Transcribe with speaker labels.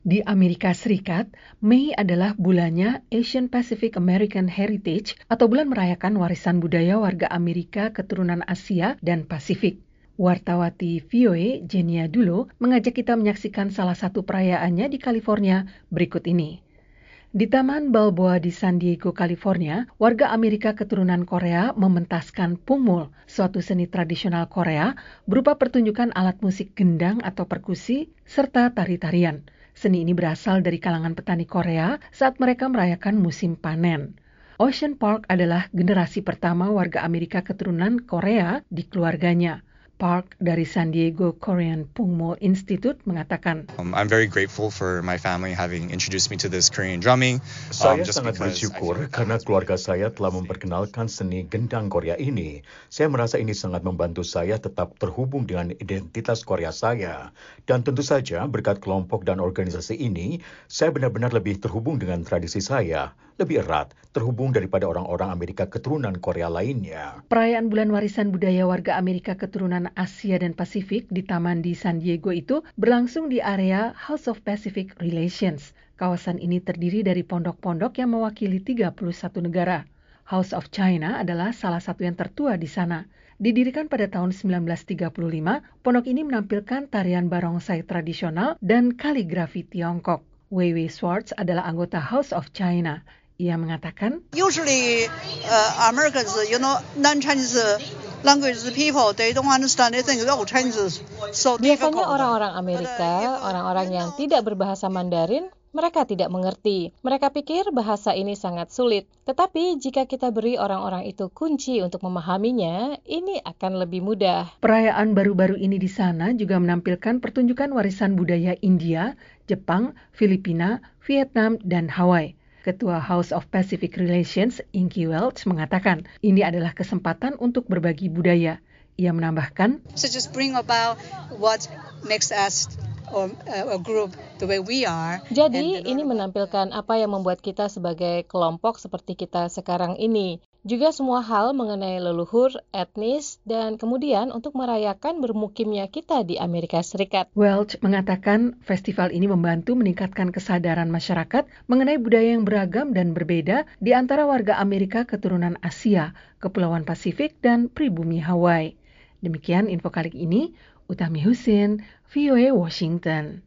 Speaker 1: Di Amerika Serikat, Mei adalah bulannya Asian Pacific American Heritage atau bulan merayakan warisan budaya warga Amerika keturunan Asia dan Pasifik. Wartawati VOA Jenia Dulo mengajak kita menyaksikan salah satu perayaannya di California berikut ini. Di Taman Balboa di San Diego, California, warga Amerika keturunan Korea mementaskan pungmul, suatu seni tradisional Korea berupa pertunjukan alat musik gendang atau perkusi serta tari-tarian. Seni ini berasal dari kalangan petani Korea saat mereka merayakan musim panen. Ocean Park adalah generasi pertama warga Amerika keturunan Korea di keluarganya. Park dari San Diego Korean Pungmul Institute mengatakan,
Speaker 2: I'm very grateful for my family having introduced me to this Korean drumming.
Speaker 3: Saya sangat bersyukur karena keluarga saya telah memperkenalkan seni gendang Korea ini. Saya merasa ini sangat membantu saya tetap terhubung dengan identitas Korea saya. Dan tentu saja berkat kelompok dan organisasi ini, saya benar-benar lebih terhubung dengan tradisi saya. Lebih erat, terhubung daripada orang-orang Amerika keturunan Korea lainnya.
Speaker 1: Perayaan Bulan Warisan Budaya Warga Amerika Keturunan Asia dan Pasifik di taman di San Diego itu berlangsung di area House of Pacific Relations. Kawasan ini terdiri dari pondok-pondok yang mewakili 31 negara. House of China adalah salah satu yang tertua di sana. Didirikan pada tahun 1935, pondok ini menampilkan tarian barongsai tradisional dan kaligrafi Tiongkok. Wei Wei Schwartz adalah anggota House of China. Ia mengatakan,
Speaker 4: Usually, Americans, non-Chinese language people, they don't understand anything. Chinese is so difficult.
Speaker 5: Biasanya orang-orang Amerika, orang-orang yang tidak berbahasa Mandarin, mereka tidak mengerti. Mereka pikir bahasa ini sangat sulit. Tetapi jika kita beri orang-orang itu kunci untuk memahaminya, ini akan lebih mudah.
Speaker 1: Perayaan baru-baru ini di sana juga menampilkan pertunjukan warisan budaya India, Jepang, Filipina, Vietnam, dan Hawaii. Ketua House of Pacific Relations, Inky Welch, mengatakan ini adalah kesempatan untuk berbagi budaya. Ia menambahkan,
Speaker 4: So just bring about what makes us a group the way we are.
Speaker 5: Jadi, ini menampilkan apa yang membuat kita sebagai kelompok seperti kita sekarang ini. Juga semua hal mengenai leluhur, etnis, dan kemudian untuk merayakan bermukimnya kita di Amerika Serikat.
Speaker 1: Welch mengatakan festival ini membantu meningkatkan kesadaran masyarakat mengenai budaya yang beragam dan berbeda di antara warga Amerika keturunan Asia, Kepulauan Pasifik, dan pribumi Hawaii. Demikian info kali ini, Utami Husin, VOA Washington.